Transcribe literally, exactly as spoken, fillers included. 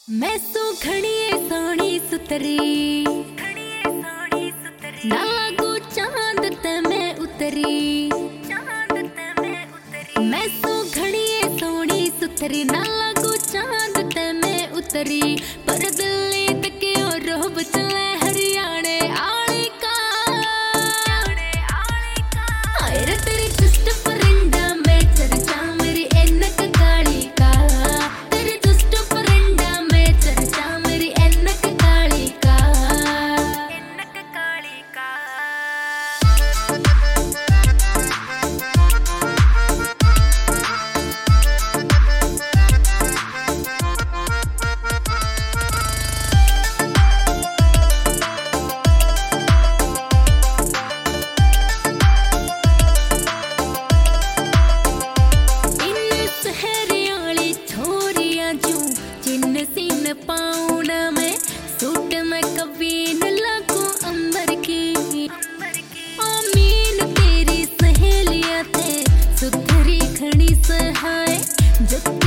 मैं सो खड़िए सोनी सुतरी ना लागू चांद ते मैं उतरी। मैं सो खड़िए सोनी सुतरी ना लागू चांद ते मैं उतरी। पर दिल्ली तक और रोब चले हरियाणे आले का आए रे तेरी दुष्ट परिंदा में चर्चा मेरी ऐनक काली का। तेरी दुष्ट परिंदा में चर्चा मेरी ऐनक काली का। ऐनक काली का पाउन में सूट में कभी न लगूं अंबर की। आमीन तेरी सहेलियां थे सुथरी खड़ी सहाय जो